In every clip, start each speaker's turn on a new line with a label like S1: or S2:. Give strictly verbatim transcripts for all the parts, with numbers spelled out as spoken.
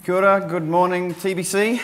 S1: Kia ora, good morning T B C.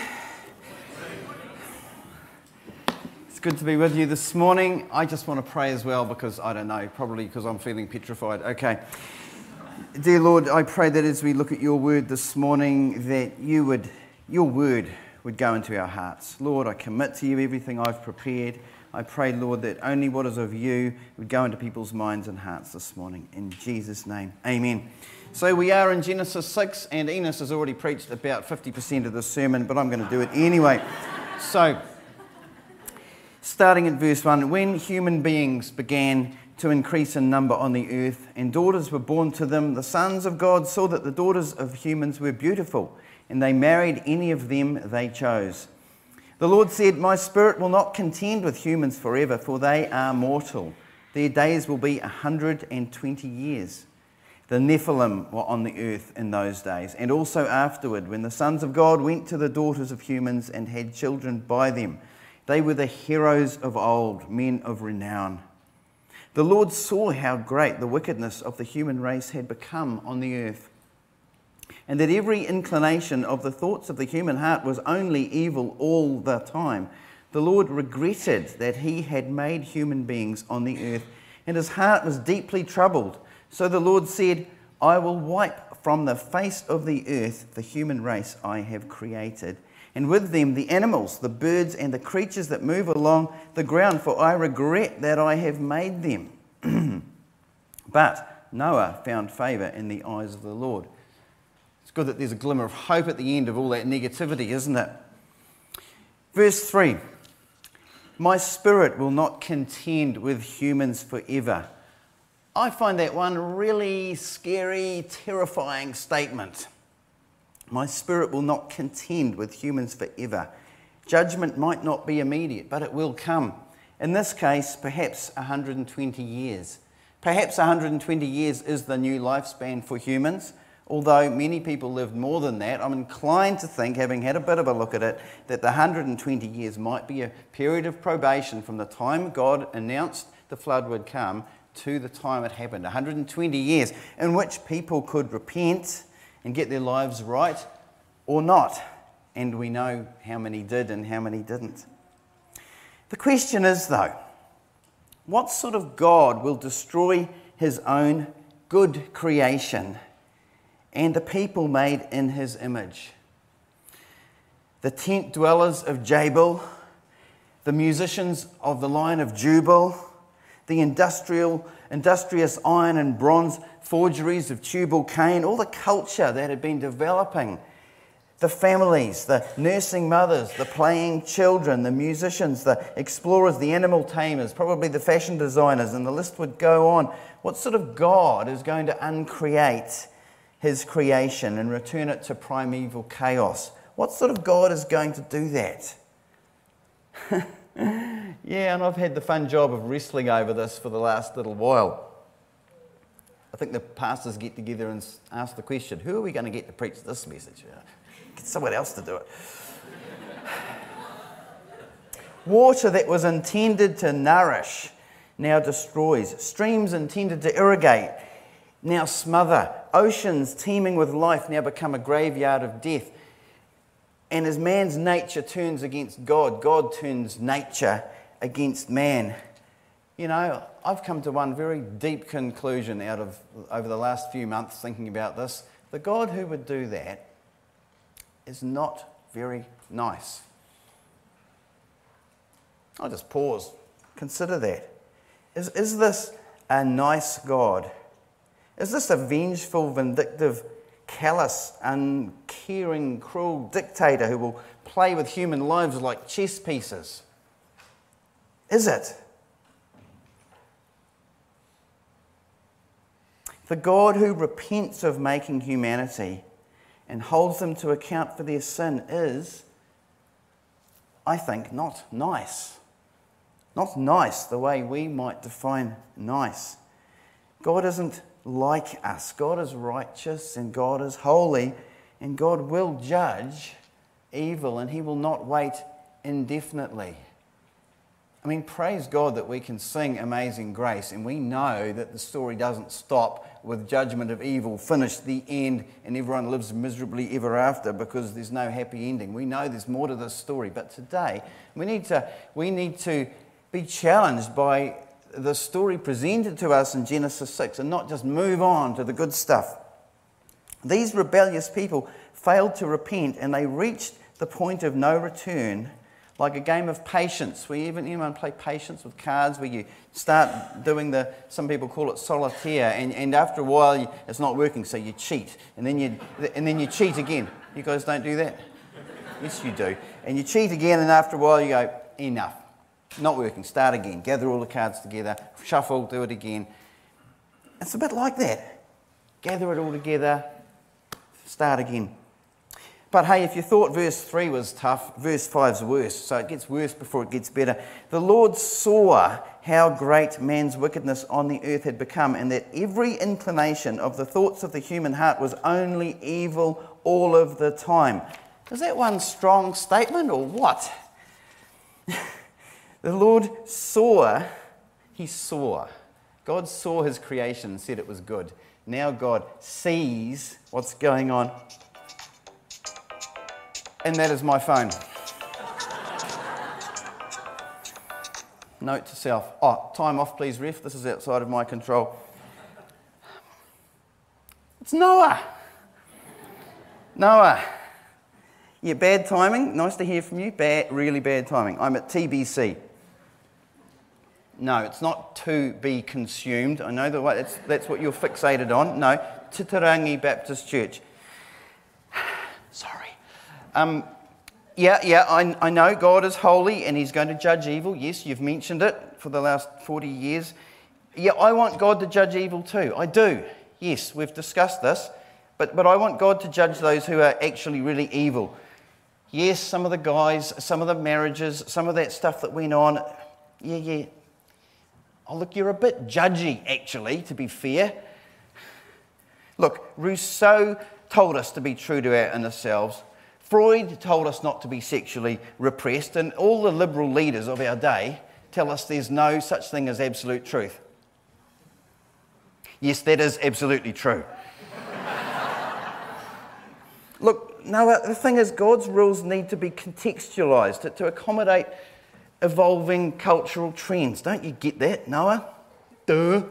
S1: It's good to be with you this morning. I just want to pray as well because, I don't know, probably because I'm feeling petrified. Okay. Dear Lord, I pray that as we look at your word this morning, that you would, your word would go into our hearts. Lord, I commit to you everything I've prepared. I pray, Lord, that only what is of you would go into people's minds and hearts this morning. In Jesus' name, amen. So we are in Genesis six, and Enos has already preached about fifty percent of the sermon, but I'm going to do it anyway. So, starting at verse one, when human beings began to increase in number on the earth, and daughters were born to them, the sons of God saw that the daughters of humans were beautiful, and they married any of them they chose. The Lord said, "My spirit will not contend with humans forever, for they are mortal. Their days will be a hundred and twenty years." The Nephilim were on the earth in those days, and also afterward, when the sons of God went to the daughters of humans and had children by them. They were the heroes of old, men of renown. The Lord saw how great the wickedness of the human race had become on the earth, and that every inclination of the thoughts of the human heart was only evil all the time. The Lord regretted that he had made human beings on the earth, and his heart was deeply troubled. So the Lord said, "I will wipe from the face of the earth the human race I have created, and with them the animals, the birds, and the creatures that move along the ground, for I regret that I have made them." But Noah found favour in the eyes of the Lord. It's good that there's a glimmer of hope at the end of all that negativity, isn't it? Verse three, "My spirit will not contend with humans forever." I find that one really scary, terrifying statement. My spirit will not contend with humans forever. Judgment might not be immediate, but it will come. In this case, perhaps one hundred twenty years. Perhaps one hundred twenty years is the new lifespan for humans, although many people lived more than that. I'm inclined to think, having had a bit of a look at it, that the one hundred twenty years might be a period of probation from the time God announced the flood would come to the time it happened. one hundred twenty years in which people could repent and get their lives right or not. And we know how many did and how many didn't. The question is, though, what sort of God will destroy his own good creation and the people made in his image? The tent dwellers of Jabal, the musicians of the line of Jubal, the industrial, industrious iron and bronze forgeries of Tubal Cain, all the culture that had been developing, the families, the nursing mothers, the playing children, the musicians, the explorers, the animal tamers, probably the fashion designers, and the list would go on. What sort of God is going to uncreate his creation and return it to primeval chaos? What sort of God is going to do that? Yeah, and I've had the fun job of wrestling over this for the last little while. I think the pastors get together and ask the question, who are we going to get to preach this message? Get someone else to do it. Water that was intended to nourish now destroys. Streams intended to irrigate now smother. Oceans teeming with life now become a graveyard of death. And as man's nature turns against God, God turns nature against man. You know, I've come to one very deep conclusion out of over the last few months thinking about this. The God who would do that is not very nice. I'll just pause. Consider that. Is, is this a nice God? Is this a vengeful, vindictive, callous, uncaring, cruel dictator who will play with human lives like chess pieces? Is it? The God who repents of making humanity and holds them to account for their sin is, I think, not nice. Not nice the way we might define nice. God isn't like us. God is righteous and God is holy, and God will judge evil, and he will not wait indefinitely. I mean, praise God that we can sing Amazing Grace and we know that the story doesn't stop with judgment of evil, finished, the end, and everyone lives miserably ever after because there's no happy ending. We know there's more to this story, but today we need to, we need to be challenged by the story presented to us in Genesis six and not just move on to the good stuff. These rebellious people failed to repent and they reached the point of no return, like a game of patience. We even anyone play patience with cards, where you start doing the, some people call it solitaire, and, and after a while you, it's not working, so you cheat, and then you and then you cheat again. You guys don't do that? Yes, you do. And you cheat again, and after a while you go, enough, not working. Start again. Gather all the cards together, shuffle, do it again. It's a bit like that. Gather it all together, start again. But hey, if you thought verse three was tough, verse five's worse. So it gets worse before it gets better. The Lord saw how great man's wickedness on the earth had become, and that every inclination of the thoughts of the human heart was only evil all of the time. Is that one strong statement or what? The Lord saw, he saw. God saw his creation and said it was good. Now God sees what's going on. And that is my phone. Note to self. Oh, time off please, ref. This is outside of my control. It's Noah. Noah. Yeah, bad timing. Nice to hear from you. Bad, really bad timing. I'm at T B C. No, it's not to be consumed. I know that that's, that's what you're fixated on. No, Titirangi Baptist Church. Sorry. Um, yeah, yeah, I, I know God is holy and he's going to judge evil. Yes, you've mentioned it for the last forty years. Yeah, I want God to judge evil too. I do. Yes, we've discussed this. But, but I want God to judge those who are actually really evil. Yes, some of the guys, some of the marriages, some of that stuff that went on. Yeah, yeah. Oh, look, you're a bit judgy, actually, to be fair. Look, Rousseau told us to be true to our inner selves. Freud told us not to be sexually repressed, and all the liberal leaders of our day tell us there's no such thing as absolute truth. Yes, that is absolutely true. Look, no, the thing is, God's rules need to be contextualised to, to accommodate evolving cultural trends. Don't you get that, Noah? Duh.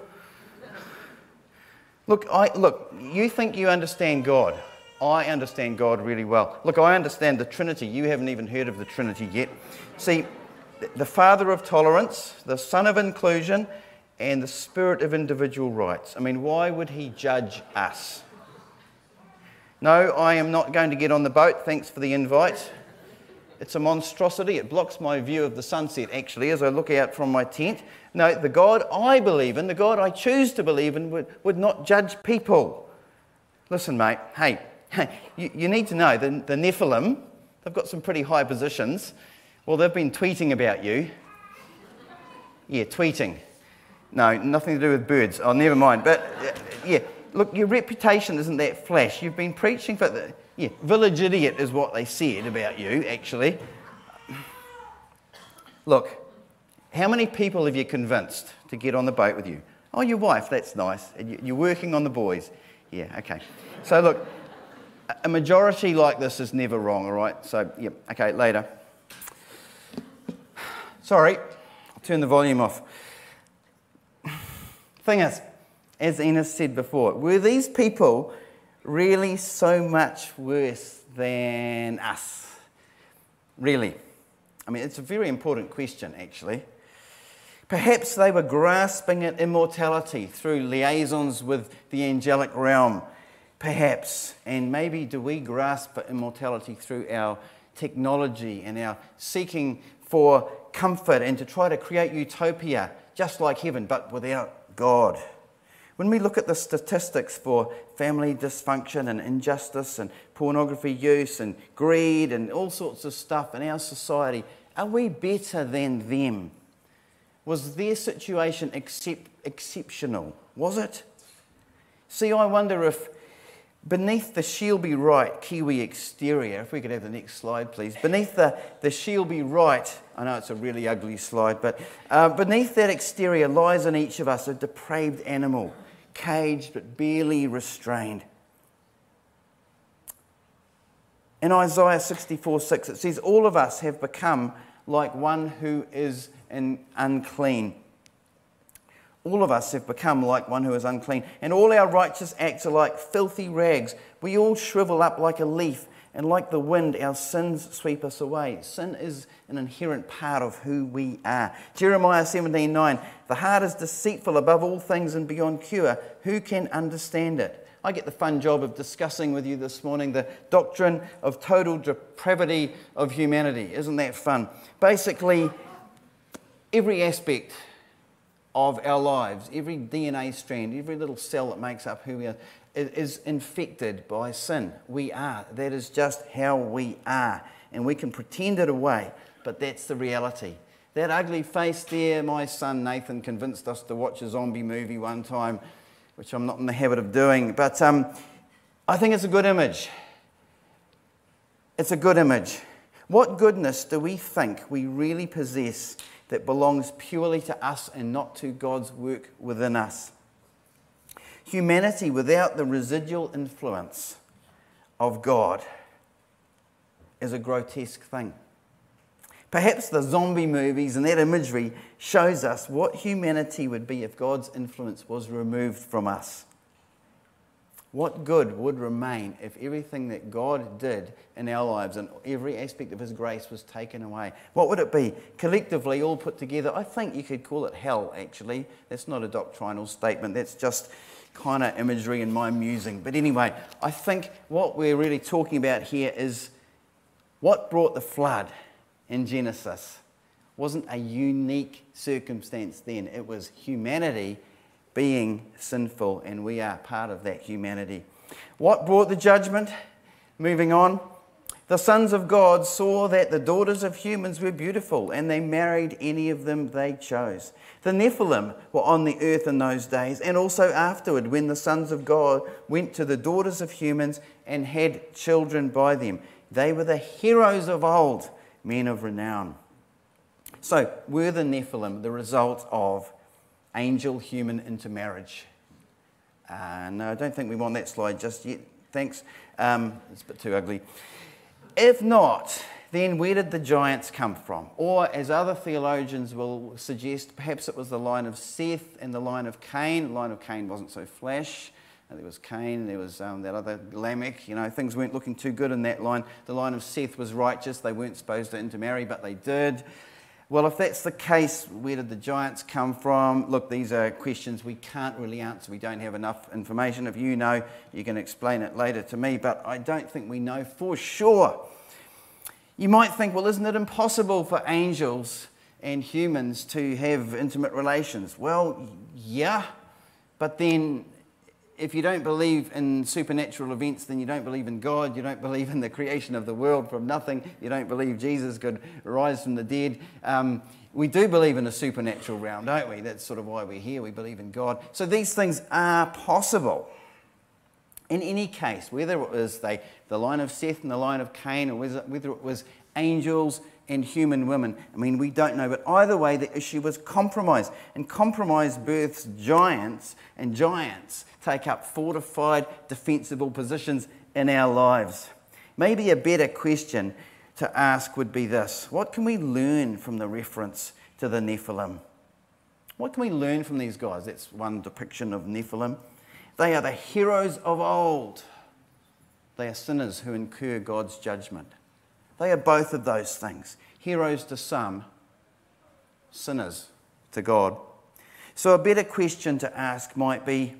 S1: Look, I, look, you think you understand God. I understand God really well. Look, I understand the Trinity. You haven't even heard of the Trinity yet. See, the Father of tolerance, the Son of inclusion, and the Spirit of individual rights. I mean, why would he judge us? No, I am not going to get on the boat. Thanks for the invite. It's a monstrosity. It blocks my view of the sunset, actually, as I look out from my tent. No, the God I believe in, the God I choose to believe in, would, would not judge people. Listen, mate, hey, hey you, you need to know, the, the Nephilim, they've got some pretty high positions. Well, they've been tweeting about you. Yeah, tweeting. No, nothing to do with birds. Oh, never mind. But, uh, yeah, look, your reputation isn't that flash. You've been preaching for... the Yeah, village idiot is what they said about you, actually. Look, how many people have you convinced to get on the boat with you? Oh, your wife, that's nice. And you're working on the boys. Yeah, okay. So look, a majority like this is never wrong, all right? So, yeah, okay, later. Sorry, I'll turn the volume off. Thing is, as Enos said before, were these people really so much worse than us? Really? I mean, it's a very important question, actually. Perhaps they were grasping at immortality through liaisons with the angelic realm. Perhaps. And maybe do we grasp for immortality through our technology and our seeking for comfort and to try to create utopia just like heaven, but without God? When we look at the statistics for family dysfunction and injustice and pornography use and greed and all sorts of stuff in our society, are we better than them? Was their situation excep- exceptional? Was it? See, I wonder if beneath the She'll-be right Kiwi exterior, if we could have the next slide, please. Beneath the, the She'll-be right, I know it's a really ugly slide, but uh, beneath that exterior lies in each of us a depraved animal, caged but barely restrained. In Isaiah sixty-four six, it says, all of us have become like one who is an unclean. All of us have become like one who is unclean, and all our righteous acts are like filthy rags. We all shrivel up like a leaf, and like the wind, our sins sweep us away. Sin is an inherent part of who we are. Jeremiah seventeen nine, the heart is deceitful above all things and beyond cure. Who can understand it? I get the fun job of discussing with you this morning the doctrine of total depravity of humanity. Isn't that fun? Basically, every aspect of our lives, every D N A strand, every little cell that makes up who we are, is infected by sin. We are. That is just how we are. And we can pretend it away, but that's the reality. That ugly face there, my son Nathan convinced us to watch a zombie movie one time, which I'm not in the habit of doing, but um, I think it's a good image. It's a good image. What goodness do we think we really possess that belongs purely to us and not to God's work within us? Humanity without the residual influence of God is a grotesque thing. Perhaps the zombie movies and that imagery shows us what humanity would be if God's influence was removed from us. What good would remain if everything that God did in our lives and every aspect of His grace was taken away? What would it be? Collectively, all put together, I think you could call it hell, actually. That's not a doctrinal statement. That's just kind of imagery and my musing. But anyway, I think what we're really talking about here is what brought the flood in Genesis wasn't a unique circumstance then. It was humanity being sinful, and we are part of that humanity. What brought the judgment? Moving on. The sons of God saw that the daughters of humans were beautiful, and they married any of them they chose. The Nephilim were on the earth in those days, and also afterward, when the sons of God went to the daughters of humans and had children by them. They were the heroes of old, men of renown. So, were the Nephilim the result of angel-human intermarriage? Uh, no, I don't think we want that slide just yet. Thanks. Um, it's a bit too ugly. If not, then where did the giants come from? Or, as other theologians will suggest, perhaps it was the line of Seth and the line of Cain. The line of Cain wasn't so flash. There was Cain, there was um, that other Lamech. You know, things weren't looking too good in that line. The line of Seth was righteous. They weren't supposed to intermarry, but they did. Well, if that's the case, where did the giants come from? Look, these are questions we can't really answer. We don't have enough information. If you know, you can explain it later to me, but I don't think we know for sure. You might think, well, isn't it impossible for angels and humans to have intimate relations? Well, yeah, but then if you don't believe in supernatural events, then you don't believe in God, you don't believe in the creation of the world from nothing, you don't believe Jesus could rise from the dead. Um, we do believe in a supernatural realm, don't we? That's sort of why we're here. We believe in God. So these things are possible. In any case, whether it was they, the line of Seth and the line of Cain, or whether it was angels and human women, I mean, we don't know. But either way, the issue was compromise. And compromise births giants, and giants take up fortified, defensible positions in our lives. Maybe a better question to ask would be this: what can we learn from the reference to the Nephilim? What can we learn from these guys? That's one depiction of Nephilim. They are the heroes of old. They are sinners who incur God's judgment. They are both of those things. Heroes to some, sinners to God. So a better question to ask might be,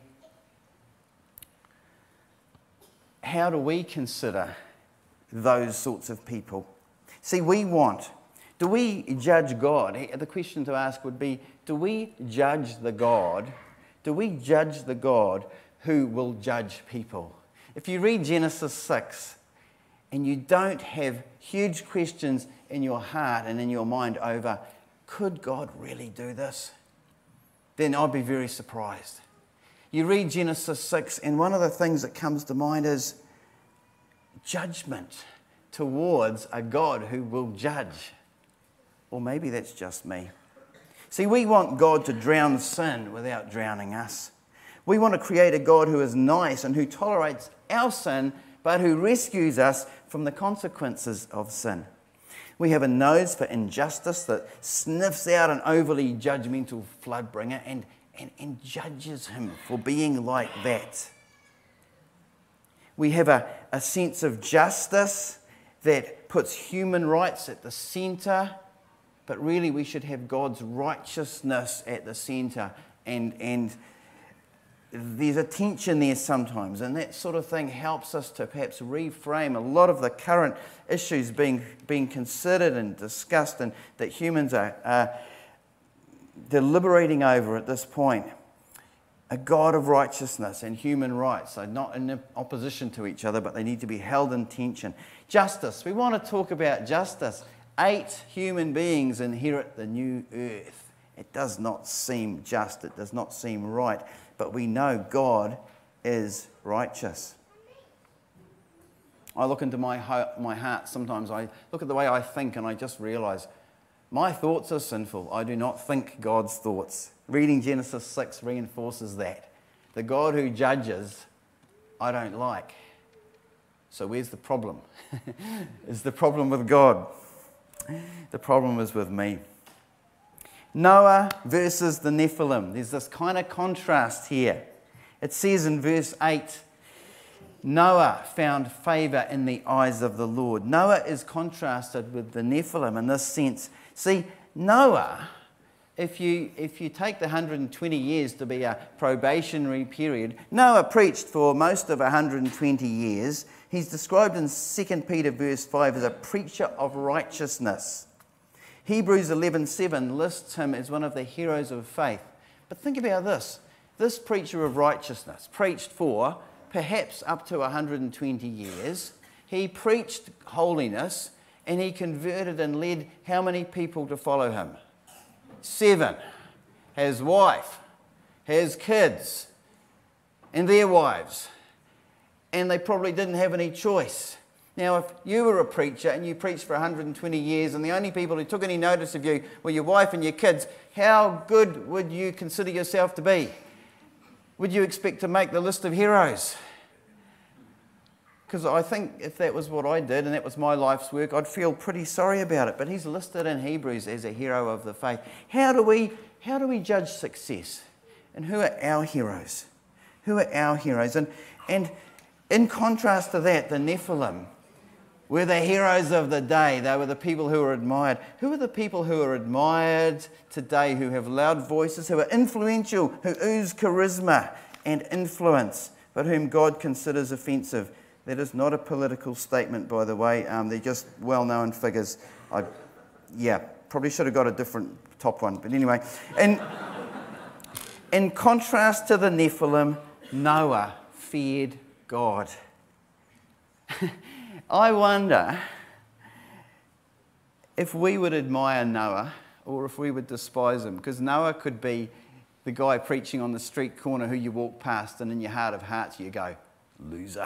S1: how do we consider those sorts of people? See, we want, do we judge God? The question to ask would be, do we judge the God? Do we judge the God who will judge people? If you read Genesis six and you don't have huge questions in your heart and in your mind over, could God really do this? Then I'd be very surprised. You read Genesis six, and one of the things that comes to mind is judgment towards a God who will judge. Or maybe that's just me. See, we want God to drown sin without drowning us. We want to create a God who is nice and who tolerates our sin, but who rescues us from the consequences of sin. We have a nose for injustice that sniffs out an overly judgmental floodbringer and, and, and judges him for being like that. We have a, a sense of justice that puts human rights at the centre, but really we should have God's righteousness at the centre. And, and there's a tension there sometimes, and that sort of thing helps us to perhaps reframe a lot of the current issues being, being considered and discussed and that humans are, are deliberating over at this point. A God of righteousness and human rights are not in opposition to each other, but they need to be held in tension. Justice. We want to talk about justice. Eight human beings inherit the new earth. It does not seem just. It does not seem right. But we know God is righteous. I look into my, ho- my heart sometimes. I look at the way I think and I just realise my thoughts are sinful. I do not think God's thoughts. Reading Genesis six reinforces that. The God who judges, I don't like. So where's the problem? Is the problem with God? The problem is with me. Noah versus the Nephilim. There's this kind of contrast here. It says in verse eight, Noah found favour in the eyes of the Lord. Noah is contrasted with the Nephilim in this sense. See, Noah, if you, if you take the one hundred twenty years to be a probationary period, Noah preached for most of one hundred twenty years. He's described in Second Peter verse five as a preacher of righteousness. Hebrews eleven seven lists him as one of the heroes of faith. But think about this. This preacher of righteousness preached for perhaps up to one hundred twenty years. He preached holiness and he converted and led how many people to follow him? Seven. His wife, his kids, and their wives. And they probably didn't have any choice. Now, if you were a preacher and you preached for one hundred twenty years and the only people who took any notice of you were your wife and your kids, how good would you consider yourself to be? Would you expect to make the list of heroes? Because I think if that was what I did and that was my life's work, I'd feel pretty sorry about it. But he's listed in Hebrews as a hero of the faith. How do we, how do we judge success? And who are our heroes? Who are our heroes? And, and in contrast to that, the Nephilim were the heroes of the day. They were the people who were admired. Who are the people who are admired today, who have loud voices, who are influential, who ooze charisma and influence, but whom God considers offensive? That is not a political statement, by the way. Um, they're just well-known figures. I, yeah, probably should have got a different top one. But anyway, in, in contrast to the Nephilim, Noah feared God. I wonder if we would admire Noah or if we would despise him, because Noah could be the guy preaching on the street corner who you walk past and in your heart of hearts you go, loser.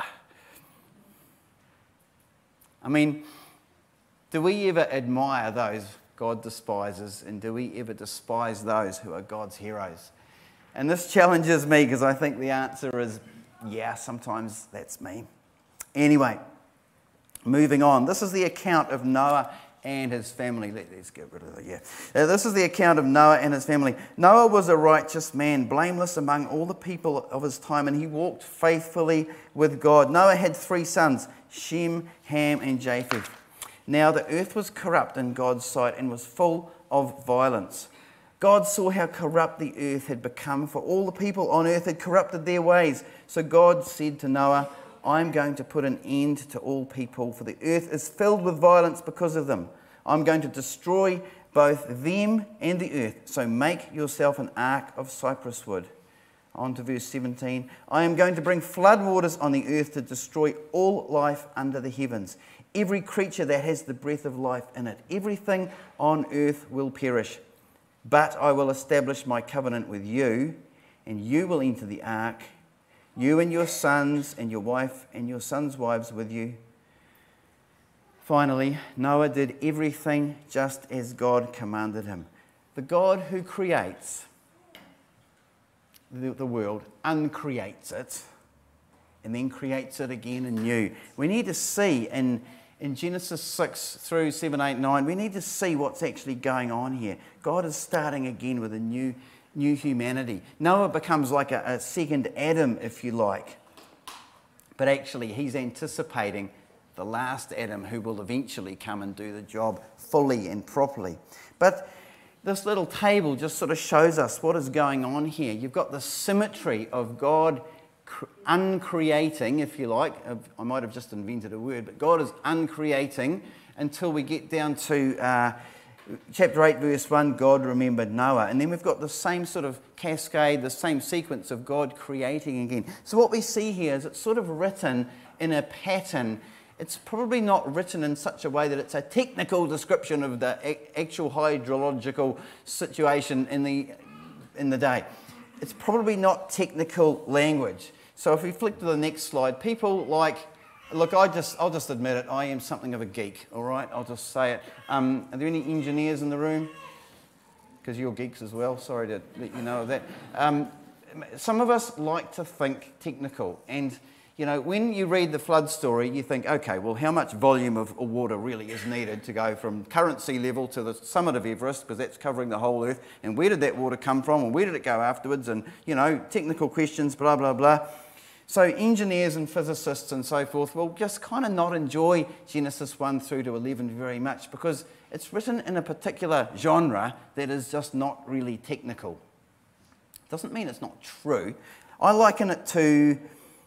S1: I mean, do we ever admire those God despises, and do we ever despise those who are God's heroes? And this challenges me because I think the answer is, yeah, sometimes that's me. Anyway, moving on. This is the account of Noah and his family. Let, let's get rid of it, yeah. Uh, this is the account of Noah and his family. Noah was a righteous man, blameless among all the people of his time, and he walked faithfully with God. Noah had three sons, Shem, Ham, and Japheth. Now the earth was corrupt in God's sight and was full of violence. God saw how corrupt the earth had become, for all the people on earth had corrupted their ways. So God said to Noah, I'm going to put an end to all people, for the earth is filled with violence because of them. I'm going to destroy both them and the earth. So make yourself an ark of cypress wood. On to verse seventeen. I am going to bring floodwaters on the earth to destroy all life under the heavens. Every creature that has the breath of life in it. Everything on earth will perish. But I will establish my covenant with you, and you will enter the ark, you and your sons and your wife and your sons' wives with you. Finally, Noah did everything just as God commanded him. The God who creates, the, the world, uncreates it, and then creates it again anew. We need to see in, in Genesis six through seven, eight, nine, we need to see what's actually going on here. God is starting again with a new, new humanity. Noah becomes like a, a second Adam, if you like. But actually, he's anticipating the last Adam who will eventually come and do the job fully and properly. But this little table just sort of shows us what is going on here. You've got the symmetry of God uncreating, if you like. I might have just invented a word, but God is uncreating until we get down to uh, chapter eight, verse one, God remembered Noah. And then we've got the same sort of cascade, the same sequence of God creating again. So what we see here is it's sort of written in a pattern. It's probably not written in such a way that it's a technical description of the actual hydrological situation in the, in the day. It's probably not technical language. So if we flick to the next slide, people like, look, I just, I'll just admit it, I am something of a geek, all right? I'll just say it. Um, are there any engineers in the room? Because you're geeks as well, sorry to let you know of that. Um, some of us like to think technical, and you know, when you read the flood story, you think, okay, well, how much volume of water really is needed to go from current sea level to the summit of Everest, because that's covering the whole Earth, and where did that water come from, and where did it go afterwards, and, you know, technical questions, blah, blah, blah. So engineers and physicists and so forth will just kind of not enjoy Genesis one through to eleven very much, because it's written in a particular genre that is just not really technical. Doesn't mean it's not true. I liken it to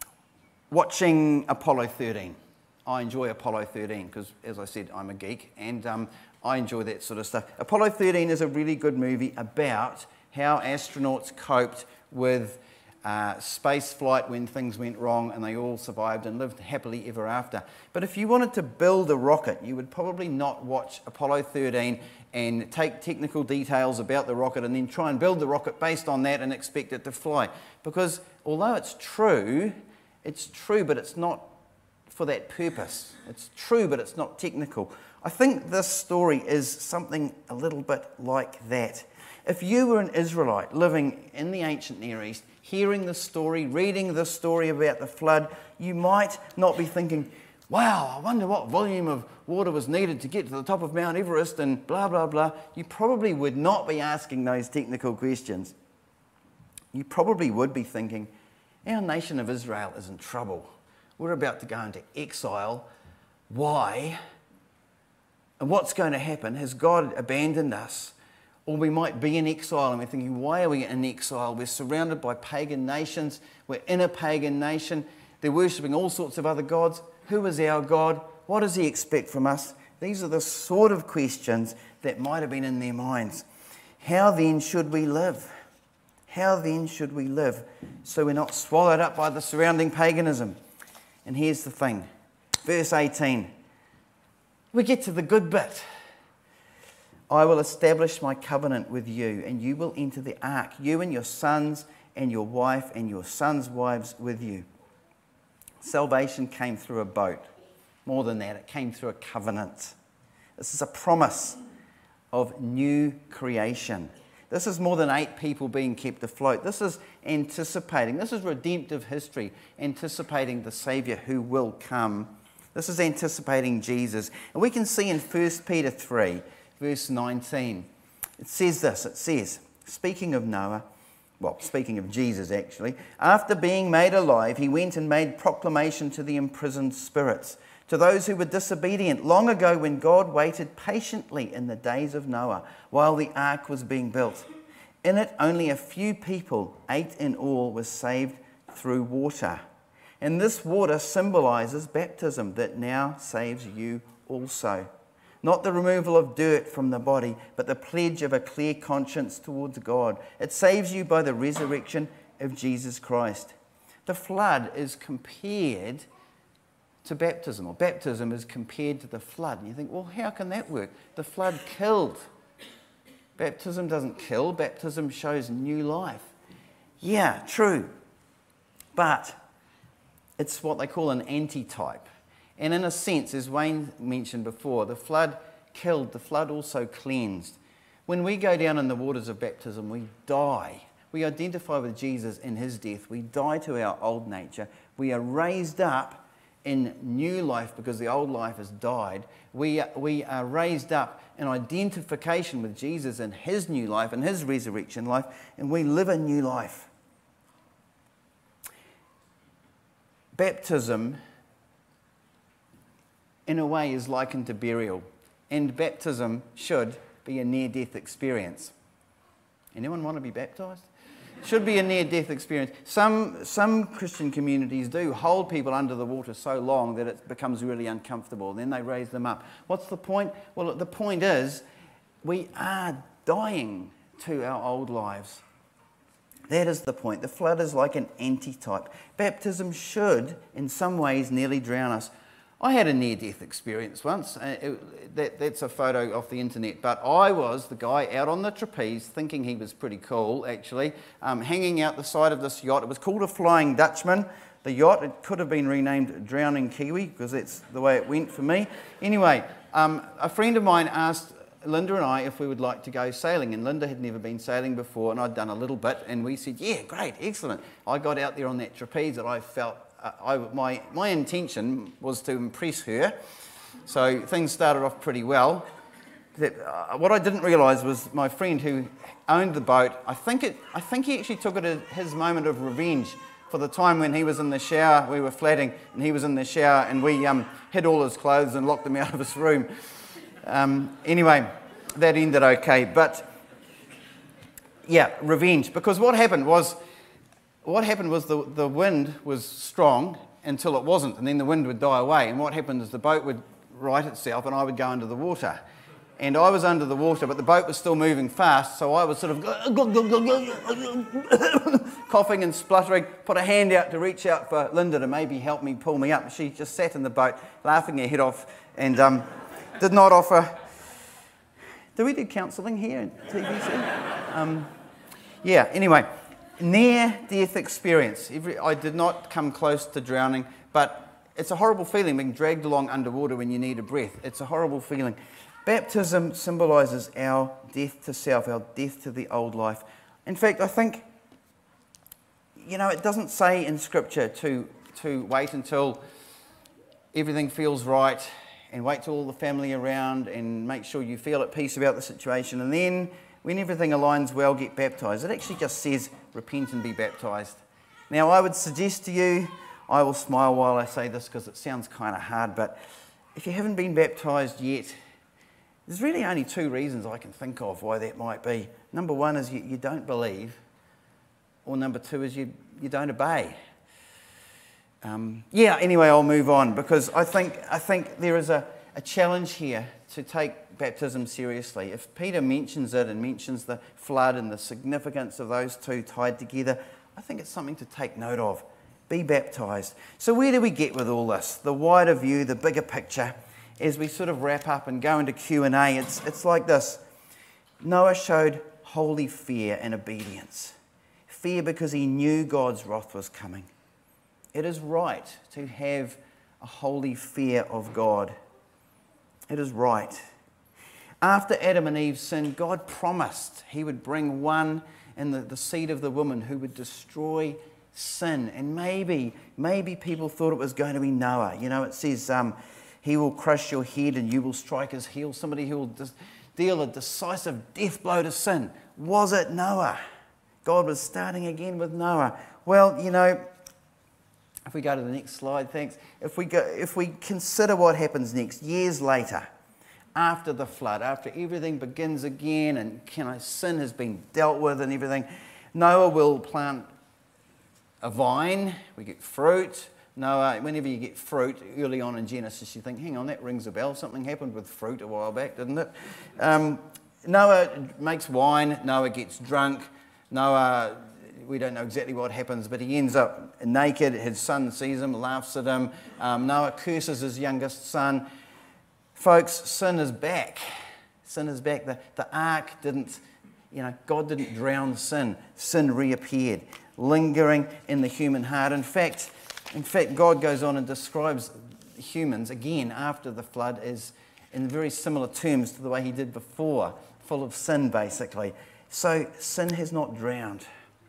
S1: watching Apollo thirteen. I enjoy Apollo thirteen because, as I said, I'm a geek, and um, I enjoy that sort of stuff. Apollo thirteen is a really good movie about how astronauts coped with uh, space flight when things went wrong, and they all survived and lived happily ever after. But if you wanted to build a rocket, you would probably not watch Apollo thirteen and take technical details about the rocket and then try and build the rocket based on that and expect it to fly. Because although it's true, It's true, but it's not for that purpose. It's true, but it's not technical. I think this story is something a little bit like that. If you were an Israelite living in the ancient Near East, hearing the story, reading the story about the flood, you might not be thinking, wow, I wonder what volume of water was needed to get to the top of Mount Everest and blah, blah, blah. You probably would not be asking those technical questions. You probably would be thinking, our nation of Israel is in trouble. We're about to go into exile. Why? And what's going to happen? Has God abandoned us? Or we might be in exile and we're thinking, why are we in exile? We're surrounded by pagan nations. We're in a pagan nation. They're worshipping all sorts of other gods. Who is our God? What does he expect from us? These are the sort of questions that might have been in their minds. How then should we live? How then should we live so we're not swallowed up by the surrounding paganism? And here's the thing. Verse eighteen. We get to the good bit. I will establish my covenant with you, and you will enter the ark, you and your sons and your wife and your sons' wives with you. Salvation came through a boat. More than that, it came through a covenant. This is a promise of new creation. This is more than eight people being kept afloat. This is anticipating, this is redemptive history, anticipating the Saviour who will come. This is anticipating Jesus. And we can see in First Peter three, verse nineteen, it says this, it says, speaking of Noah, well, speaking of Jesus actually, after being made alive, he went and made proclamation to the imprisoned spirits, to those who were disobedient long ago when God waited patiently in the days of Noah while the ark was being built. In it, only a few people, eight in all, were saved through water. And this water symbolizes baptism that now saves you also. Not the removal of dirt from the body, but the pledge of a clear conscience towards God. It saves you by the resurrection of Jesus Christ. The flood is compared to baptism, or baptism is compared to the flood. And you think, well, how can that work? The flood killed. Baptism doesn't kill. Baptism shows new life. Yeah, true. But it's what they call an antitype. And in a sense, as Wayne mentioned before, the flood killed, the flood also cleansed. When we go down in the waters of baptism, we die. We identify with Jesus in his death. We die to our old nature. We are raised up in new life because the old life has died. We are, we are raised up in identification with Jesus in his new life and his resurrection life, and we live a new life. Baptism, in a way, is likened to burial, and baptism should be a near-death experience. Anyone want to be baptized? Should be a near-death experience. Some, some Christian communities do hold people under the water so long that it becomes really uncomfortable. Then they raise them up. What's the point? Well, the point is we are dying to our old lives. That is the point. The flood is like an antitype. Baptism should, in some ways, nearly drown us. I had a near-death experience once. Uh, it, that, that's a photo off the internet. But I was the guy out on the trapeze, thinking he was pretty cool, actually, um, hanging out the side of this yacht. It was called a Flying Dutchman. The yacht, it could have been renamed Drowning Kiwi, because that's the way it went for me. Anyway, um, a friend of mine asked Linda and I if we would like to go sailing, and Linda had never been sailing before, and I'd done a little bit, and we said, yeah, great, excellent. I got out there on that trapeze, and I felt Uh, I, my, my intention was to impress her, so things started off pretty well. That, uh, what I didn't realise was my friend who owned the boat, I think, it, I think he actually took it as his moment of revenge for the time when he was in the shower, we were flatting, and he was in the shower, and we um, hid all his clothes and locked him out of his room. Um, anyway, that ended okay, but yeah, revenge, because what happened was, What happened was the, the wind was strong until it wasn't, and then the wind would die away. And what happened is the boat would right itself and I would go under the water. And I was under the water, but the boat was still moving fast, so I was sort of coughing and spluttering, put a hand out to reach out for Linda to maybe help me pull me up. She just sat in the boat, laughing her head off, and um, did not offer... Do we do counselling here at T B C? Um, yeah, anyway... Near-death experience. Every, I did not come close to drowning, but it's a horrible feeling being dragged along underwater when you need a breath. It's a horrible feeling. Baptism symbolises our death to self, our death to the old life. In fact, I think, you know, it doesn't say in Scripture to, to wait until everything feels right and wait till all the family around and make sure you feel at peace about the situation, and then when everything aligns well, get baptised. It actually just says, repent and be baptised. Now, I would suggest to you, I will smile while I say this because it sounds kind of hard, but if you haven't been baptised yet, there's really only two reasons I can think of why that might be. Number one is you, you don't believe, or number two is you, you don't obey. Um, yeah, anyway, I'll move on because I think, I think there is a, a challenge here to take baptism seriously. If Peter mentions it and mentions the flood and the significance of those two tied together, I think it's something to take note of. Be baptised. So where do we get with all this? The wider view, the bigger picture, as we sort of wrap up and go into Q and A, it's, it's like this. Noah showed holy fear and obedience. Fear because he knew God's wrath was coming. It is right to have a holy fear of God. It is right. After Adam and Eve sinned, God promised he would bring one in the, the seed of the woman who would destroy sin. And maybe, maybe people thought it was going to be Noah. You know, it says, um, he will crush your head and you will strike his heel. Somebody who will dis- deal a decisive death blow to sin. Was it Noah? God was starting again with Noah. Well, you know, if we go to the next slide, thanks. If we go, if we consider what happens next, years later, after the flood, after everything begins again and you know, sin has been dealt with and everything, Noah will plant a vine, we get fruit. Noah, whenever you get fruit, early on in Genesis, you think, hang on, that rings a bell. Something happened with fruit a while back, didn't it? Um, Noah makes wine, Noah gets drunk, Noah, we don't know exactly what happens, but he ends up naked, his son sees him, laughs at him, um, Noah curses his youngest son. Folks, sin is back. Sin is back. The, the ark didn't, you know, God didn't drown sin. Sin reappeared, lingering in the human heart. In fact, in fact, God goes on and describes humans again after the flood as in very similar terms to the way he did before, full of sin, basically. So sin has not drowned.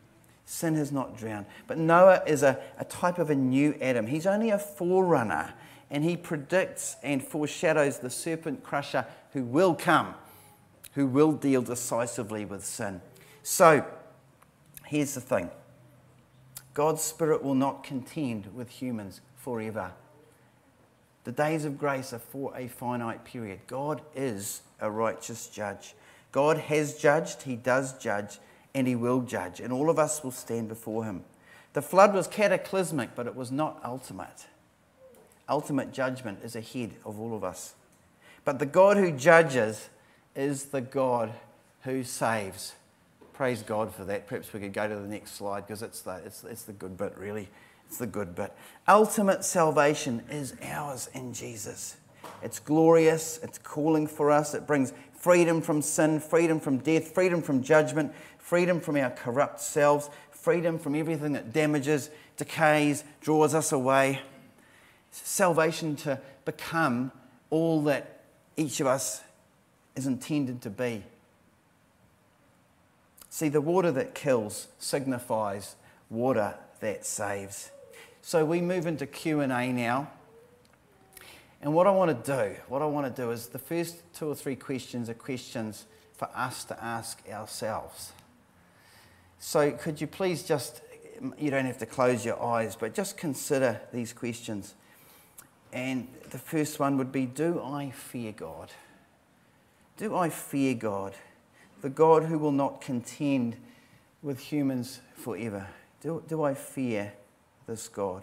S1: Sin has not drowned. But Noah is a, a type of a new Adam. He's only a forerunner, and he predicts and foreshadows the serpent crusher who will come, who will deal decisively with sin. So, here's the thing. God's Spirit will not contend with humans forever. The days of grace are for a finite period. God is a righteous judge. God has judged, he does judge, and he will judge, and all of us will stand before him. The flood was cataclysmic, but it was not ultimate. Ultimate judgment is ahead of all of us. But the God who judges is the God who saves. Praise God for that. Perhaps we could go to the next slide, because it's the, it's, it's the good bit, really. It's the good bit. Ultimate salvation is ours in Jesus. It's glorious. It's calling for us. It brings freedom from sin, freedom from death, freedom from judgment, freedom from our corrupt selves, freedom from everything that damages, decays, draws us away. Salvation to become all that each of us is intended to be. See, the water that kills signifies water that saves. So we move into Q and A now. And what I want to do, what I want to do is the first two or three questions are questions for us to ask ourselves. So could you please just, you don't have to close your eyes, but just consider these questions. And the first one would be, do I fear God? Do I fear God? The God who will not contend with humans forever. Do, do I fear this God?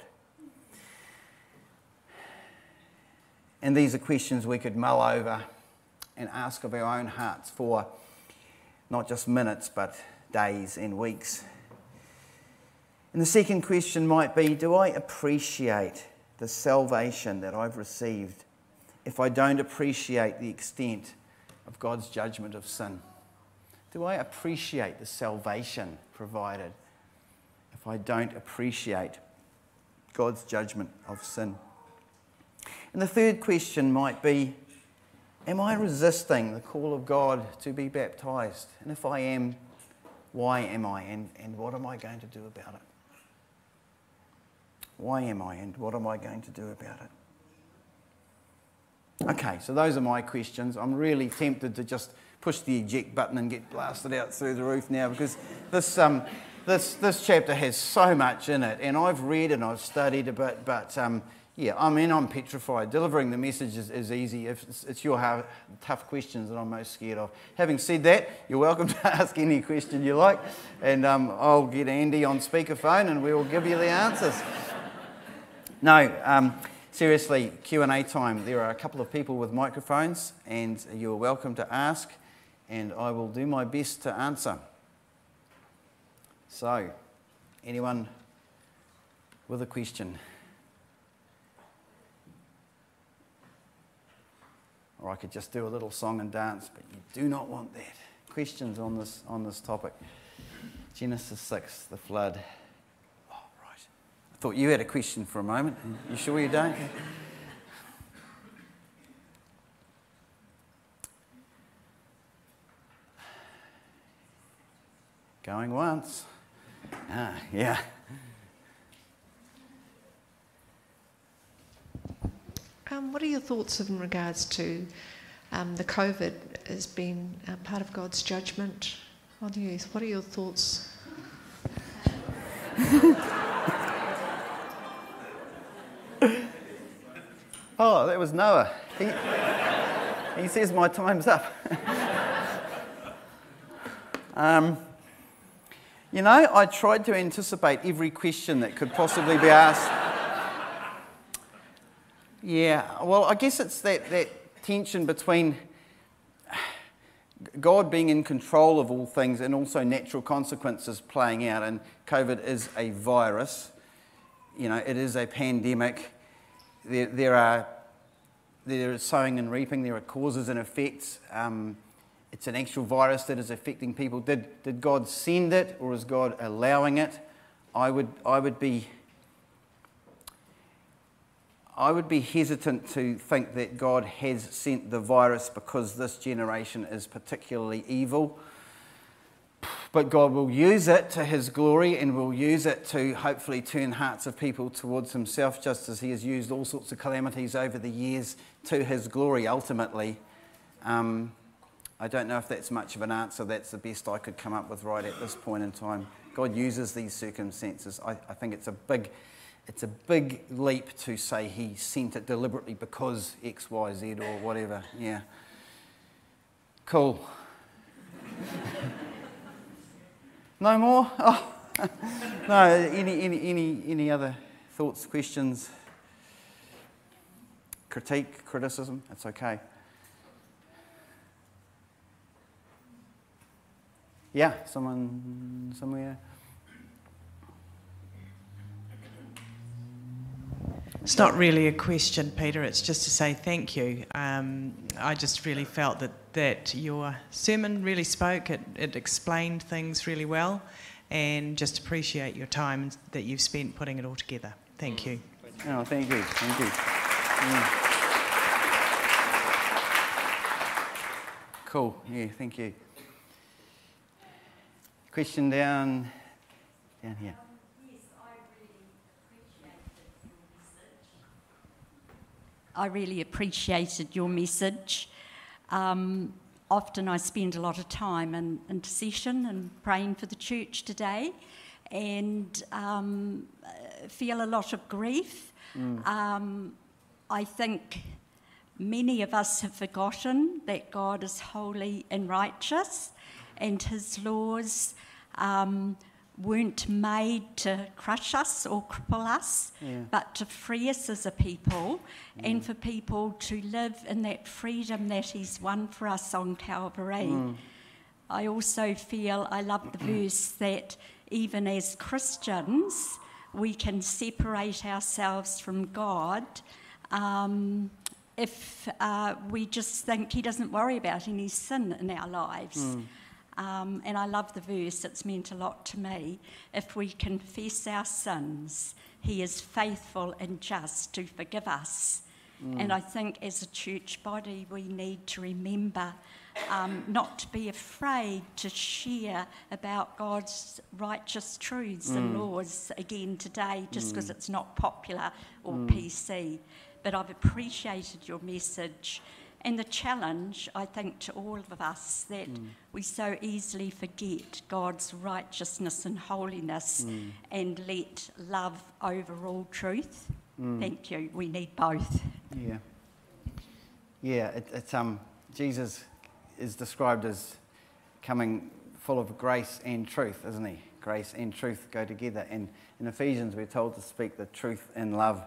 S1: And these are questions we could mull over and ask of our own hearts for not just minutes, but days and weeks. And the second question might be, do I appreciate the salvation that I've received if I don't appreciate the extent of God's judgment of sin? Do I appreciate the salvation provided if I don't appreciate God's judgment of sin? And the third question might be, am I resisting the call of God to be baptized? And if I am, why am I? And, and what am I going to do about it? Why am I? And what am I going to do about it? Okay, so those are my questions. I'm really tempted to just push the eject button and get blasted out through the roof now, because this um, this this chapter has so much in it, and I've read and I've studied a bit, but um, yeah, I mean, I'm petrified. Delivering the message is, is easy. It's, it's your hard, tough questions that I'm most scared of. Having said that, you're welcome to ask any question you like, and um, I'll get Andy on speakerphone and we'll give you the answers. No, um, seriously, Q and A time. There are a couple of people with microphones, and you're welcome to ask, and I will do my best to answer. So, anyone with a question? Or I could just do a little song and dance, but you do not want that. Questions on this on this topic. Genesis six, the flood. Oh, right. I thought you had a question for a moment. You sure you don't? Going once. Ah, yeah.
S2: Um, what are your thoughts in regards to um, the COVID as being uh, part of God's judgment on the earth? What are your thoughts?
S1: Oh, that was Noah. He, he says my time's up. um, you know, I tried to anticipate every question that could possibly be asked. Yeah, well, I guess it's that, that tension between God being in control of all things and also natural consequences playing out. And COVID is a virus. You know, it is a pandemic. There, there are there is sowing and reaping. There are causes and effects. Um, it's an actual virus that is affecting people. Did did God send it, or is God allowing it? I would I would be. I would be hesitant to think that God has sent the virus because this generation is particularly evil. but God will use it to his glory and will use it to hopefully turn hearts of people towards himself, just as he has used all sorts of calamities over the years to his glory ultimately. Um, I don't know if that's much of an answer. That's the best I could come up with right at this point in time. God uses these circumstances. I, I think it's a big, it's a big leap to say he sent it deliberately because X, Y, Z or whatever. Yeah. Cool. No more? Oh. No. Any, any, any, any other thoughts, questions, critique, criticism? It's okay. Yeah, someone somewhere.
S3: It's not really a question, Peter. It's just to say thank you. Um, I just really felt that, that your sermon really spoke. It, it explained things really well, and just appreciate your time that you've spent putting it all together. Thank you.
S1: Oh, thank you. Thank you. Mm. Cool. Yeah, thank you. Question down, down here.
S4: I really appreciated your message. Um, often I spend a lot of time in intercession and praying for the church today, and um, feel a lot of grief. Mm. Um, I think many of us have forgotten that God is holy and righteous, and his laws um, weren't made to crush us or cripple us, yeah. but to free us as a people, mm. and for people to live in that freedom that he's won for us on Calvary. Mm. I also feel, I love the verse that even as Christians, we can separate ourselves from God um, if uh, we just think he doesn't worry about any sin in our lives. Mm. Um, and I love the verse, it's meant a lot to me. If we confess our sins, he is faithful and just to forgive us. Mm. And I think as a church body, we need to remember um, not to be afraid to share about God's righteous truths mm. and laws again today, just because mm. it's not popular or mm. P C. But I've appreciated your message. And the challenge, I think, to all of us, that mm. we so easily forget God's righteousness and holiness mm. and let love overrule truth. Mm. Thank you. We need both.
S1: Yeah. Yeah, it, it's, um, Jesus is described as coming full of grace and truth, isn't he? Grace and truth go together. And in Ephesians, we're told to speak the truth in love.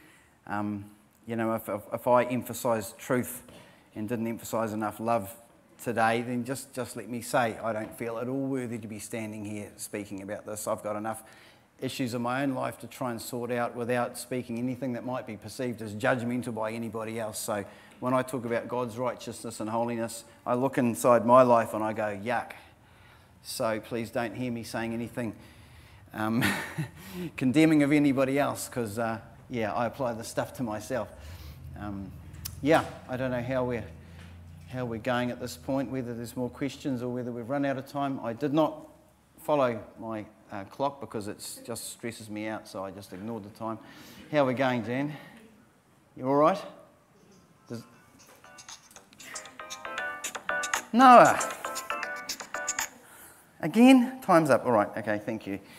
S1: Um, you know, if, if, if I emphasise truth and didn't emphasise enough love today, then just, just let me say I don't feel at all worthy to be standing here speaking about this. I've got enough issues in my own life to try and sort out without speaking anything that might be perceived as judgmental by anybody else. So when I talk about God's righteousness and holiness, I look inside my life and I go, yuck. So please don't hear me saying anything um, condemning of anybody else, because, uh, yeah, I apply the stuff to myself. Um, Yeah, I don't know how we're, how we're going at this point, whether there's more questions or whether we've run out of time. I did not follow my uh, clock because it just stresses me out, so I just ignored the time. How are we going, Jan? You all right? Does... Noah. Again? Time's up. All right, okay, thank you.